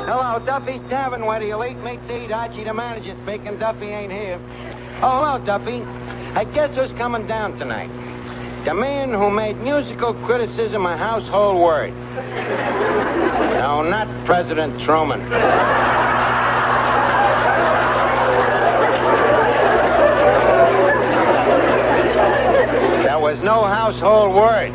Hello, Duffy's Tavern, where the elite meet to eat. Archie, the manager, speaking. Duffy ain't here. Oh, hello, Duffy. I guess who's coming down tonight? The man who made musical criticism a household word. No, not President Truman. There was no household word.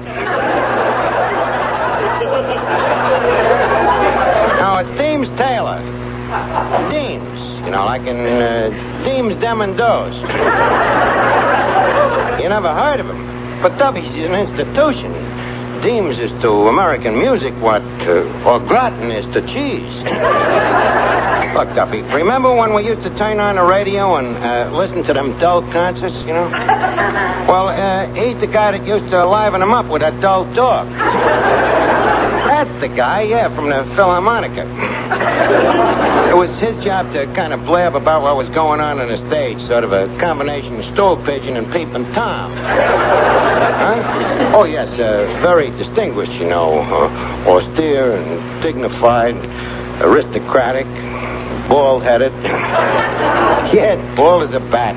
No, it's Deems Taylor. Deems, like in Deems Dem and Does. You never heard of him. But Duffy, he's an institution. Deems is to American music what au gratin is to cheese. Look, Duffy, remember when we used to turn on the radio and listen to them dull concerts, Well, he's the guy that used to liven them up with that dull talk. That's the guy, from the Philharmonica. It was his job to kind of blab about what was going on the stage, sort of a combination of stool pigeon and peeping Tom. Huh? Oh, yes, very distinguished, austere and dignified, aristocratic, bald-headed. Yeah, bald as a bat.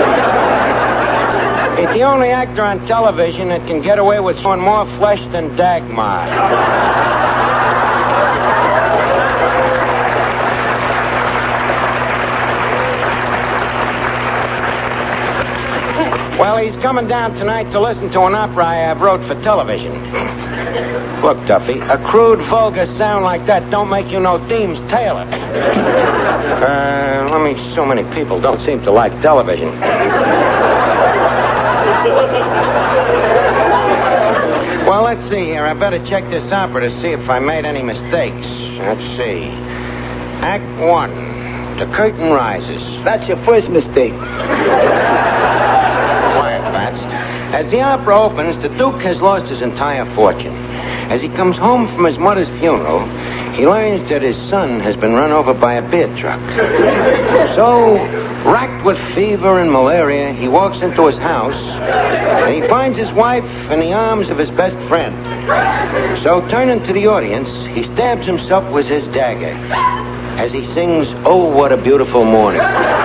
He's the only actor on television that can get away with showing more flesh than Dagmar. Well, he's coming down tonight to listen to an opera I wrote for television. Look, Duffy, a crude, vulgar sound like that don't make you no Deems Taylor. So many people don't seem to like television. Well, let's see here. I better check this opera to see if I made any mistakes. Let's see. Act 1. The curtain rises. That's your first mistake. Quiet, Bats. As the opera opens, the Duke has lost his entire fortune. As he comes home from his mother's funeral, he learns that his son has been run over by a beer truck. So, racked with fever and malaria, he walks into his house, and he finds his wife in the arms of his best friend. So, turning to the audience, he stabs himself with his dagger as he sings, "Oh, what a beautiful morning."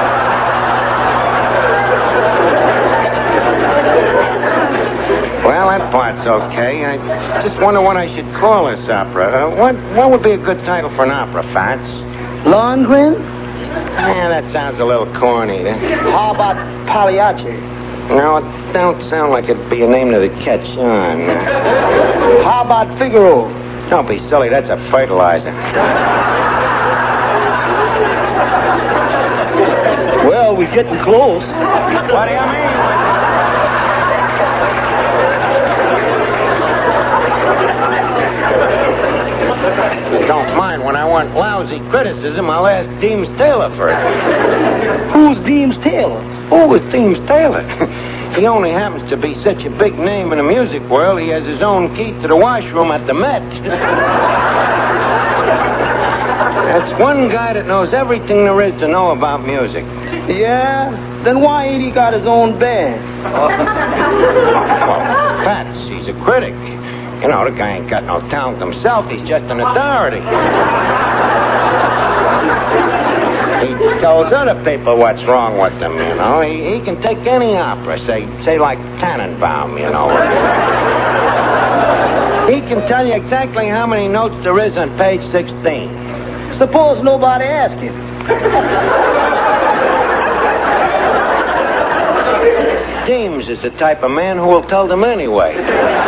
Well, that part's okay. I just wonder what I should call this opera. What would be a good title for an opera, Fats? Lundgren? Yeah, that sounds a little corny. How about Pagliacci? No, it don't sound like it'd be a name that'd catch on. How about Figaro? Don't be silly, that's a fertilizer. Well, we're getting close. What do you mean? Don't mind, when I want lousy criticism, I'll ask Deems Taylor for it. Who's Deems Taylor? Oh, it's Deems Taylor. He only happens to be such a big name in the music world, he has his own key to the washroom at the Met. That's one guy that knows everything there is to know about music. Yeah? Then why ain't he got his own band? Well, Pats, he's a critic. The guy ain't got no talent himself. He's just an authority. He tells other people what's wrong with them, He can take any opera, say like Tannenbaum, He can tell you exactly how many notes there is on page 16. Suppose nobody asked him. Deems is the type of man who will tell them anyway.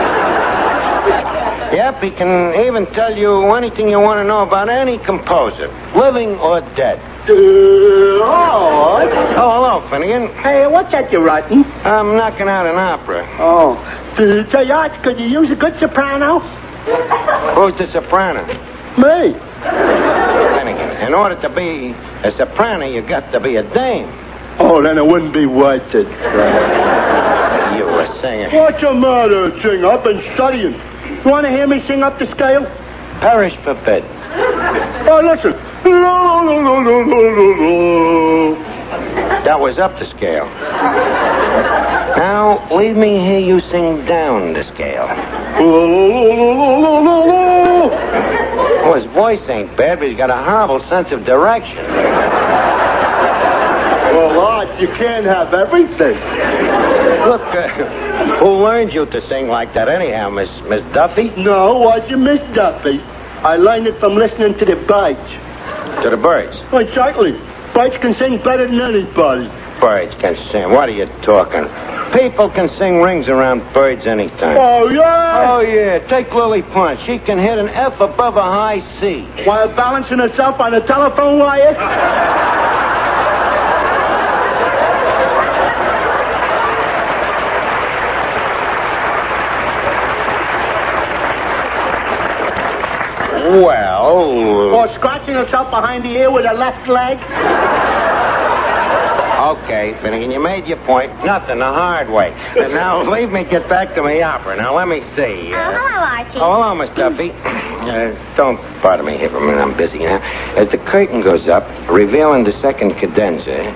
Yep, he can even tell you anything you want to know about any composer, living or dead. Oh, hello, Finnegan. Hey, what's that you're writing? I'm knocking out an opera. Oh. Say, Arch, could you use a good soprano? Who's the soprano? Me. Finnegan, in order to be a soprano, you got to be a dame. Oh, then it wouldn't be worth it. You a singer. What's the matter, Sing? I've been studying. You want to hear me sing up the scale? Parish forbid. Oh, listen. That was up the scale. Now, leave me hear you sing down the scale. Well, his voice ain't bad, but he's got a horrible sense of direction. Well, Art, you can't have everything. Look, who learned you to sing like that anyhow, Miss Duffy? No, wasn't Miss Duffy. I learned it from listening to the birds. To the birds? Oh, exactly. Birds can sing better than anybody. Birds can sing. What are you talking? People can sing rings around birds anytime. Oh, yeah? Oh, yeah. Take Lily Pond. She can hit an F above a high C. While balancing herself on a telephone wire? Well... Or scratching herself behind the ear with her left leg? Okay, Finnegan, you made your point. Nothing, the hard way. And now leave me get back to my opera. Now, let me see. Hello, Archie. Oh, hello, Miss Duffy. Don't bother me here for a minute. I'm busy now. As the curtain goes up, revealing the second cadenza,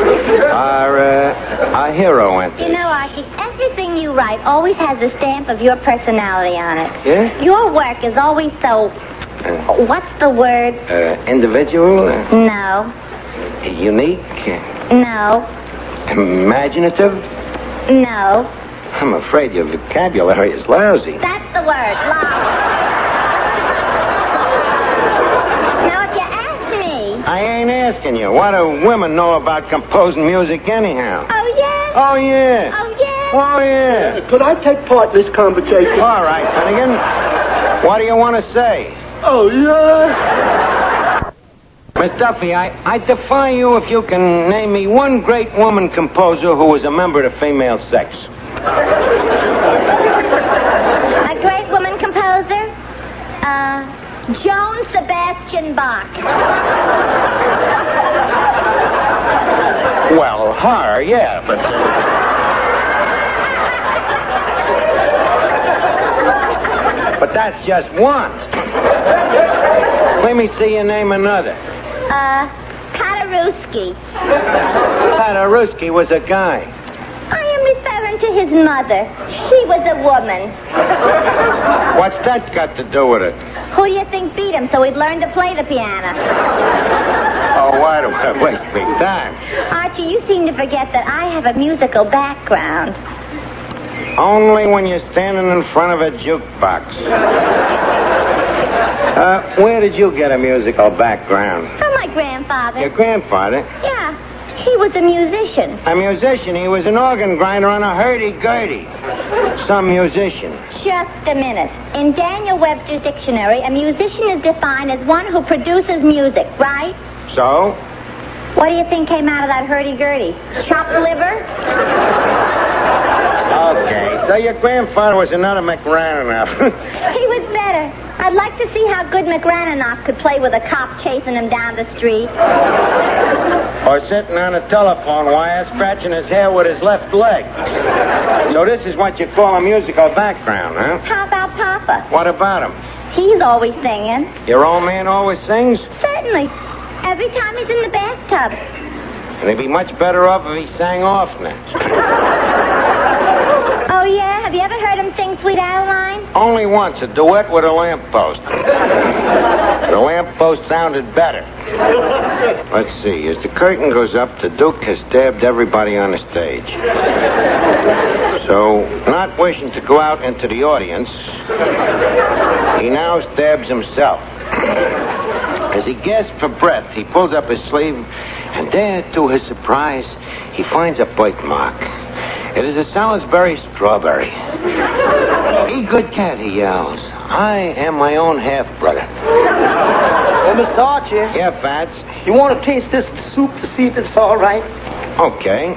our hero enters. You know, Archie, everything you write always has a stamp of your personality on it. Yeah? Your work is always so... what's the word? Individual? No. Unique? No. Imaginative? No. I'm afraid your vocabulary is lousy. That's the word, lousy. Now, if you ask me... I ain't asking you. What do women know about composing music anyhow? Oh, yeah? Oh, yeah. Oh, yeah? Oh, yeah. Could I take part in this conversation? All right, Finnegan. What do you want to say? Oh, yeah? Miss Duffy, I defy you if you can name me one great woman composer who was a member of the female sex. A great woman composer? Joan Sebastian Bach. Well, her, yeah, but... But that's just one. Let me see you name another. Paderewski. Paderewski was a guy. I am referring to his mother. She was a woman. What's that got to do with it? Who do you think beat him so he'd learn to play the piano? Oh, why do I waste my time? Archie, you seem to forget that I have a musical background. Only when you're standing in front of a jukebox. Where did you get a musical background? From my grandfather. Your grandfather? Yeah, he was a musician. A musician? He was an organ grinder on a hurdy-gurdy. Some musician. Just a minute. In Daniel Webster's dictionary, a musician is defined as one who produces music, right? So? What do you think came out of that hurdy-gurdy? Chopped liver? Okay, so your grandfather was another McRananoff. He was better. I'd like to see how good McRananoff could play with a cop chasing him down the street. Or sitting on a telephone wire scratching his hair with his left leg. So this is what you call a musical background, huh? How about Papa? What about him? He's always singing. Your old man always sings? Certainly. Every time he's in the bathtub. And he'd be much better off if he sang oftener. Oh, yeah? Have you ever heard him sing Sweet Adeline? Only once, a duet with a lamppost. The lamppost sounded better. Let's see. As the curtain goes up, the Duke has stabbed everybody on the stage. So, not wishing to go out into the audience, he now stabs himself. As he gasps for breath, he pulls up his sleeve, and there, to his surprise, he finds a birthmark. It is a Salisbury strawberry. "Be good cat," he yells. "I am my own half-brother." Oh, Mr. Archie. Yeah, Fats? You want to taste this soup to see if it's all right? Okay.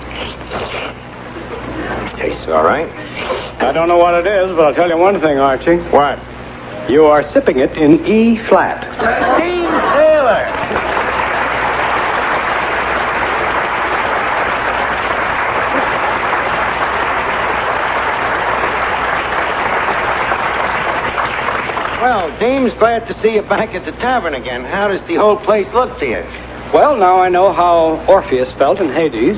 Tastes all right. I don't know what it is, but I'll tell you one thing, Archie. What? You are sipping it in E flat. Dean Taylor! Well, Deems, glad to see you back at the tavern again. How does the whole place look to you? Well, now I know how Orpheus felt in Hades.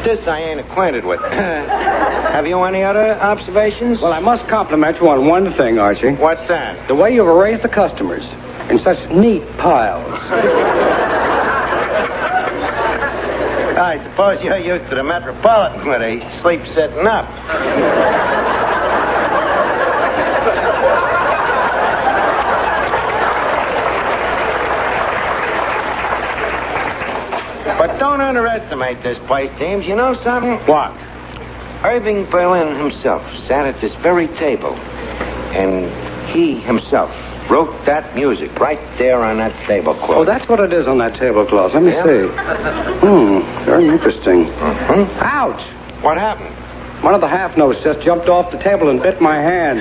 this I ain't acquainted with. Have you any other observations? Well, I must compliment you on one thing, Archie. What's that? The way you've arranged the customers in such neat piles. I suppose you're used to the Metropolitan where they sleep sitting up. But don't underestimate this place, James. You know something? What? Irving Berlin himself sat at this very table, and he himself wrote that music right there on that tablecloth. Oh, that's what it is on that tablecloth. Let me see. Very interesting. Ouch! What happened? One of the half notes just jumped off the table and bit my hand.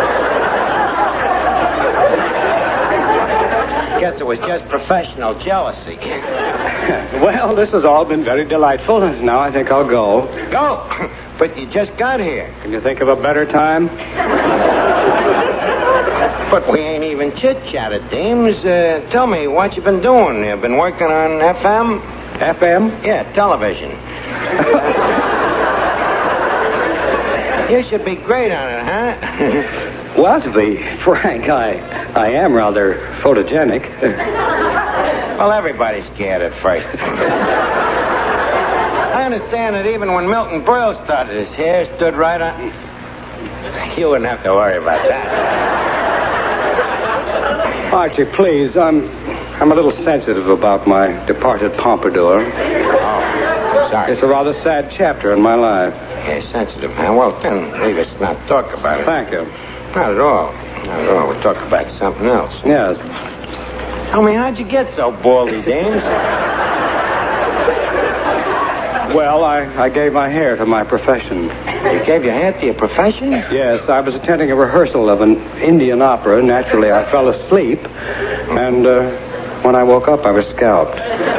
Guess it was just professional jealousy. Well, this has all been very delightful. Now I think I'll go. Go! But you just got here. Can you think of a better time? But we ain't even chit-chatted, Deems. Tell me, what you been doing? You been working on FM? FM? Yeah, television. You should be great on it, huh? Well, to be frank, I am rather photogenic. Well, everybody's scared at first. I understand that even when Milton Berle started, his hair stood right on... You wouldn't have to worry about that. Archie, please, I'm a little sensitive about my departed pompadour. Oh, sorry. It's a rather sad chapter in my life. Yeah, sensitive, huh? Well, then, leave us not talk about it. Thank you. Not at all. Not at all. We'll talk about something else. Yes. Tell me, how'd you get so baldy, James? Well, I gave my hair to my profession. You gave your hair to your profession? Yes, I was attending a rehearsal of an Indian opera. Naturally, I fell asleep, and when I woke up, I was scalped.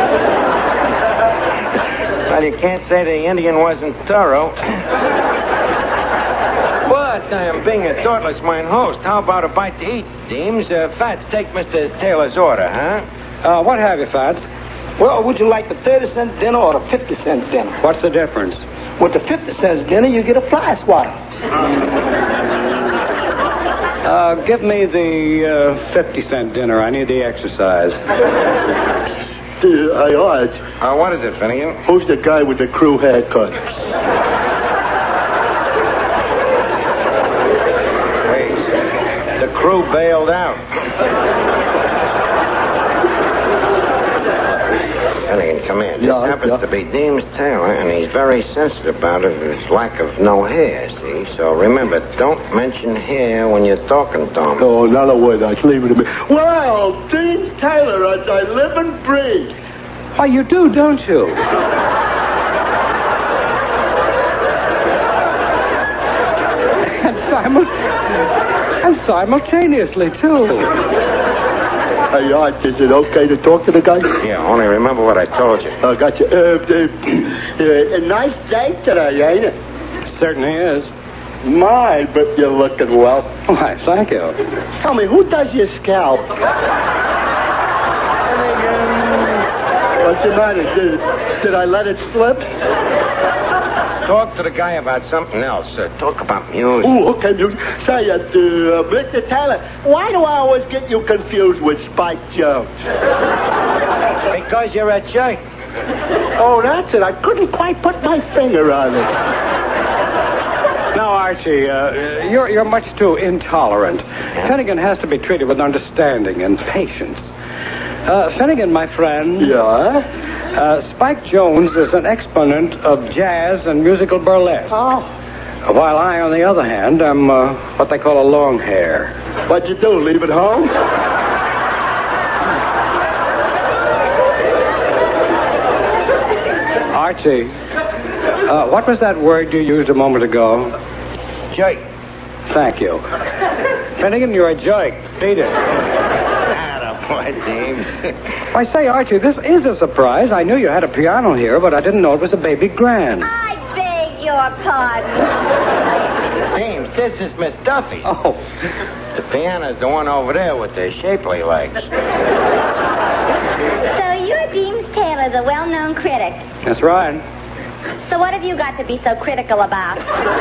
Well, you can't say the Indian wasn't thorough. But I am being a thoughtless mine host. How about a bite to eat, Deems? Fats, take Mr. Taylor's order, huh? What have you, Fats? Well, would you like the 30-cent dinner or the 50-cent dinner? What's the difference? With the 50-cent dinner, you get a fly swatter. Give me the 50-cent dinner. I need the exercise. Hey, Arch, What is it, Finnegan? who's the guy with the crew haircut? Wait. The crew bailed out. Finnegan, come in. This happens to be Deems Taylor, and he's very sensitive about it, his lack of no hair, see? So remember, don't mention hair when you're talking to him. Oh, not a word, Arch. Leave it to me. Well, Dean Taylor, as I live and breathe. Why, you do, don't you? and simultaneously, too. Hey, Arch, is it okay to talk to the guy? Yeah, only remember what I told you. I got you. A nice day today, ain't it? Certainly is. My, but you're looking well. Why, thank you. Tell me, who does your scalp? What's the matter? Did I let it slip? Talk to the guy about something else. Talk about music. Oh, okay. Say, Mr. Taylor, why do I always get you confused with Spike Jones? Because you're a jerk. Oh, that's it. I couldn't quite put my finger on it. No, Archie, you're much too intolerant. Finnegan has to be treated with understanding and patience. Finnegan, my friend. Yeah? Spike Jones is an exponent of jazz and musical burlesque. Oh. While I, on the other hand, am what they call a long hair. What'd you do, leave it home? Archie, what was that word you used a moment ago? Jerk. Thank you. Finnegan, you're a jerk. Beat it. Attaboy, James. I say, Archie, this is a surprise. I knew you had a piano here, but I didn't know it was a baby grand. I beg your pardon. James, this is Miss Duffy. Oh. The piano's the one over there with the shapely legs. So you're Deems Taylor, the well-known critic. That's right. So what have you got to be so critical about?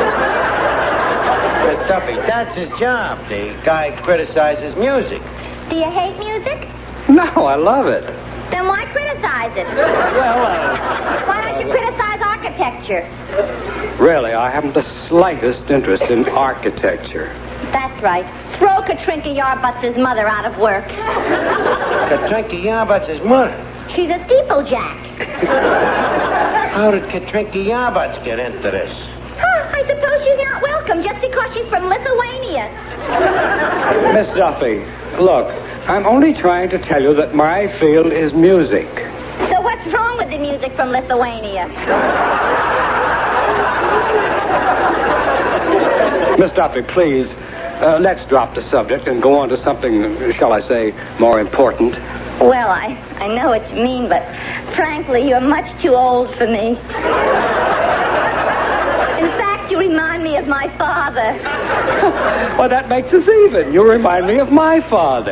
Miss Duffy, that's his job. The guy criticizes music. Do you hate music? No, I love it. Then why criticize it? Well, Why don't you criticize architecture? really, I haven't the slightest interest in architecture. That's right. Throw Katrinka Yarbutz's mother out of work. Katrinka Yarbutz's mother. She's a steeplejack. How did Katrinka Yarbutz get into this? Huh, I suppose she's not welcome just because she's from Lithuania. Miss Duffy, look, I'm only trying to tell you that my field is music. So what's wrong with the music from Lithuania? Miss Duffy, please, let's drop the subject and go on to something, shall I say, more important. Well, I know what you mean, but frankly, you're much too old for me. In fact, you remind me of my father. Well, that makes us even. You remind me of my father.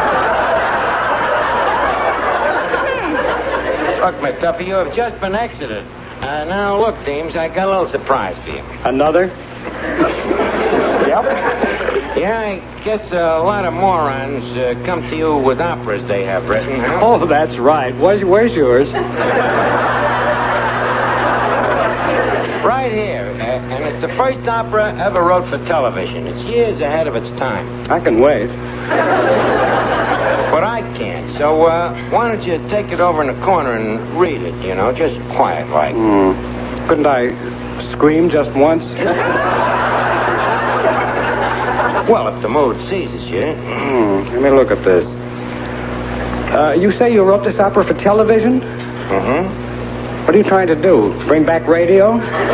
Look, Miss Duffy, you have just been exited. Now, look, Deems, I got a little surprise for you. Another? Yep. Yeah, I guess a lot of morons come to you with operas they have written, huh? Oh, that's right. Where's yours? Right here. And it's the first opera ever wrote for television. It's years ahead of its time. I can wait. But I can't. So, why don't you take it over in the corner and read it, you know, just quiet-like. Couldn't I scream just once? Well, if the mood seizes you. Let me look at this. You say you wrote this opera for television? Mm-hmm. What are you trying to do? Bring back radio?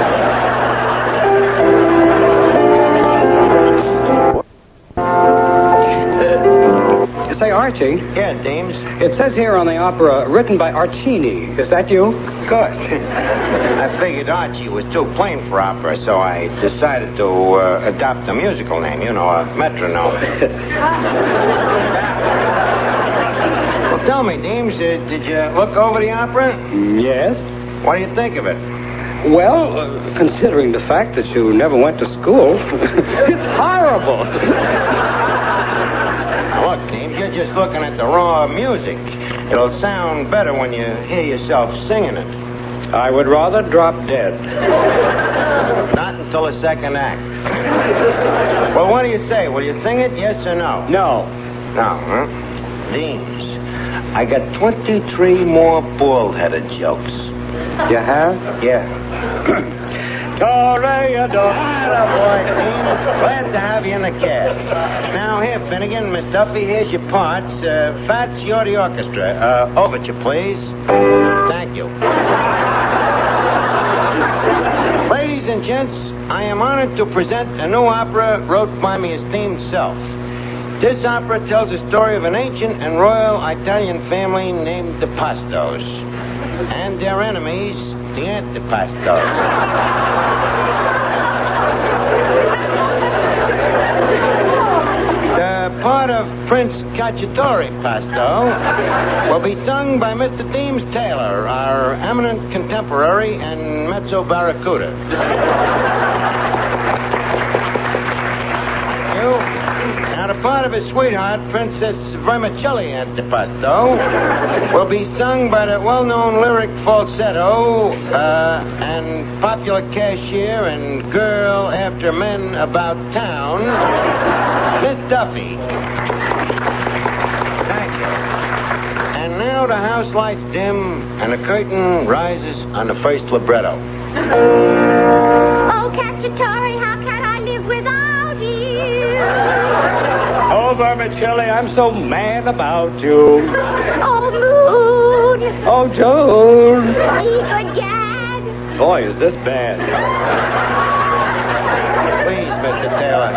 Say, Archie. Yeah, Deems. It says here on the opera, written by Archini. Is that you? Of course. I figured Archie was too plain for opera, so I decided to adopt a musical name, you know, a metronome. Well, tell me, Deems, did you look over the opera? Yes. What do you think of it? Well, considering the fact that you never went to school, it's horrible. Now, look, Deems, you're just looking at the raw music. It'll sound better when you hear yourself singing it. I would rather drop dead. Not until the second act. Well, what do you say? Will you sing it, yes or no? No. No, huh? Deems, I got 23 more bald-headed jokes. You have? Yeah. Toreador. Boy, Deems, glad to have you in the cast. Now, here, Finnegan, Miss Duffy, here's your parts. Fats, you're the orchestra. Overture, please. Thank you. Ladies and gents, I am honored to present a new opera wrote by my esteemed self. This opera tells the story of an ancient and royal Italian family named the Pastos and their enemies, the Antipastos. The part of Prince Cacciatore Pasto will be sung by Mr. Deems Taylor, our eminent contemporary and mezzo barracuda. Now, the part of his sweetheart, Princess Vermicelli Antipasto, will be sung by the well-known lyric falsetto and popular cashier and girl after men about town, Miss Duffy. Thank you. And now the house lights dim and the curtain rises on the first libretto. Oh, Cacciatore, how can I live without you? Oh, Vermicelli, I'm so mad about you. Oh, Moon. Oh, Joan. Egad. Boy, is this bad. Please, Mr. Taylor.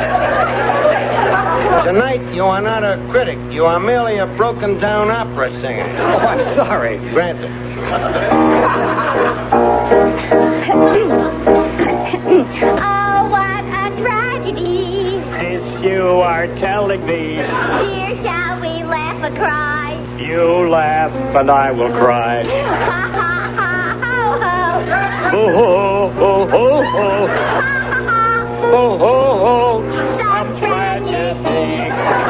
Tonight, you are not a critic. You are merely a broken-down opera singer. Oh, I'm sorry. Granted. Oh, what a tragedy. This you are telling me. Dear, shall we laugh or cry? You laugh, and I will cry. Ha, ha, ha, ho, ho. ho, ho. Ho, ho, ho. Some tragedy.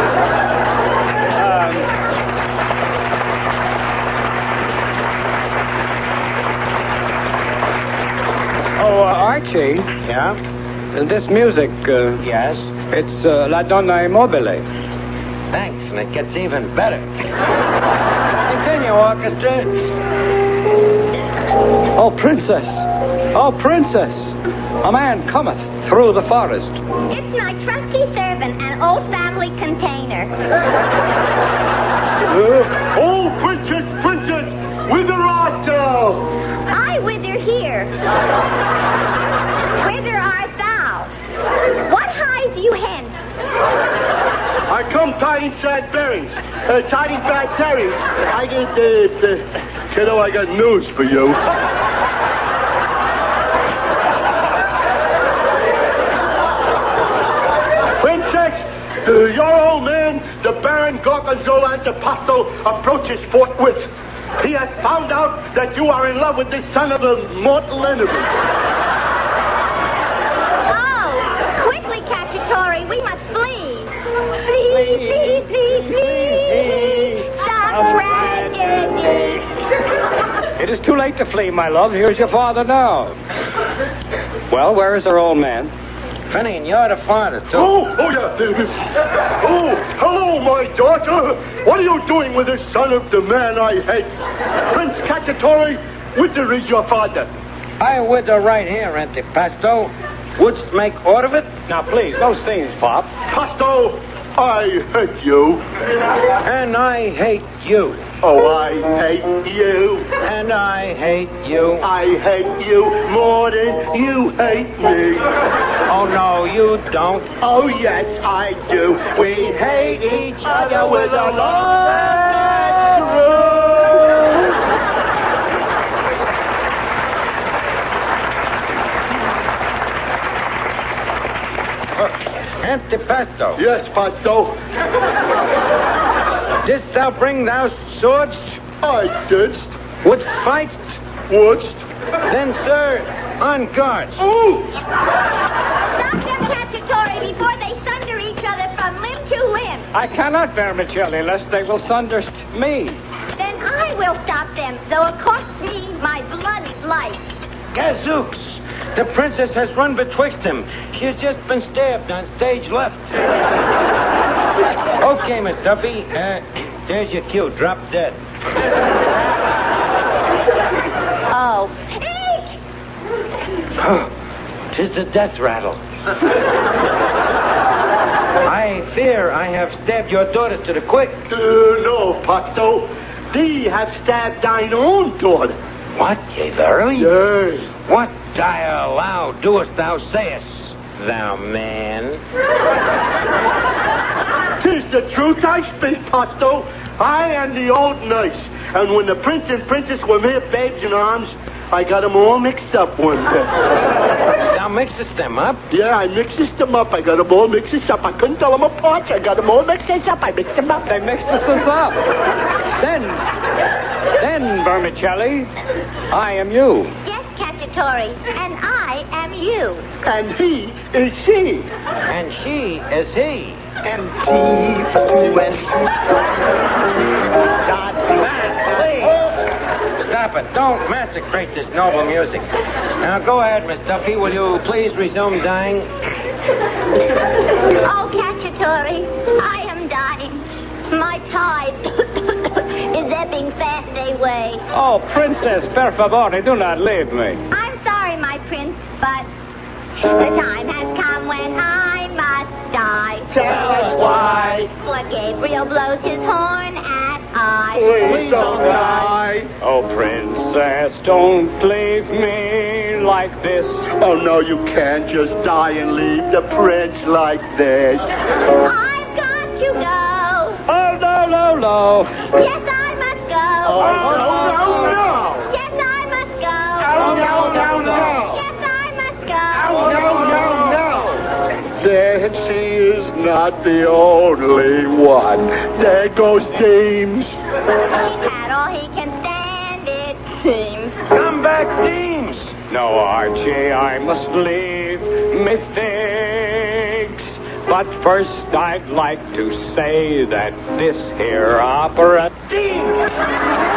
Archie, Yeah? this music, Yes? it's La Donna Immobile. Thanks, and it gets even better. Continue, orchestra. Oh, princess! Oh, princess! A man cometh through the forest. It's my trusty servant, an old family container. Oh, princess, princess, whither art thou? I wither here. Whither art thou? What hides you hence? I come tiding sad bearings, tiding bad tidings. I get, I got news for you. Princess, your old man, the Baron Gorgonzola Antipasto, approaches forthwith. He has found out that you are in love with this son of a mortal enemy. Oh, quickly, Cacciatore, we must flee. Flee, flee, flee, flee. Stop tragedy. It is too late to flee, my love. Here's your father now. Well, where is our old man? Finnegan, you're the father, too. Oh, yeah, David. Oh, hello, my daughter. What are you doing with this son of the man I hate? Prince Cacciatore, whither is your father? I wither right here, Antipasto. Wouldst make order of it? Now, please, no scenes, Pop. Pasto, I hate you. And I hate you. Oh, I hate you. And I hate you. I hate you more than you hate me. Oh, no, you don't. Oh, yes, I do. We hate each other with a love that's true. Antipasto, Yes, Pasto, didst thou bring thou swords? I did. Wouldst fight? Wouldst? Then, sir, on guard. Ooh! Stop them, Cacciatore, before they sunder each other from limb to limb. I cannot, Vermicelli, lest they will sunder me. Then I will stop them, though it costs me my blood's life. Gazooks! The princess has run betwixt them. She has just been stabbed on stage left. Okay, Miss Duffy. There's your cue. Drop dead. Oh. Eek! 'Tis the death rattle. I fear I have stabbed your daughter to the quick. No, Pasto. Thee have stabbed thine own daughter. What, yea, verily? Yes. What, I allow, doest thou sayest, thou man? 'Tis the truth I speak, Pasto. I am the old nurse. And when the prince and princess were mere babes in arms, I got them all mixed up one day. Thou mixest them up? Yeah, I mixed them up. I got them all mixed up. I couldn't tell them apart. I got them all mixed up. I mixed them up. They mixed us up. Then, Vermicelli, I am you. Yes, Cacciatore, and I am you. And he is she. And she is he. And he for Stop it. Don't massacre this noble music. Now, go ahead, Miss Duffy. Will you please resume dying? Oh, Cacciatore, I am dying. My tide is ebbing fast away. Oh, Princess, per favore, do not leave me. I'm sorry, my prince, but the time has come when I must die. Tell us why. For Gabriel blows his horn and I... Please don't die. Oh, Princess, don't leave me like this. Oh, no, you can't just die and leave the prince like this. I've got to go. Oh, no. Yes, I must go. Oh, no. Yes, I must go. Oh, no. Yes, I must go. Then she is not the only one. There goes Deems. He's had all he can stand, it seems. Come back, Deems. No, Archie, I must leave methinks. But first I'd like to say that this here opera stinks.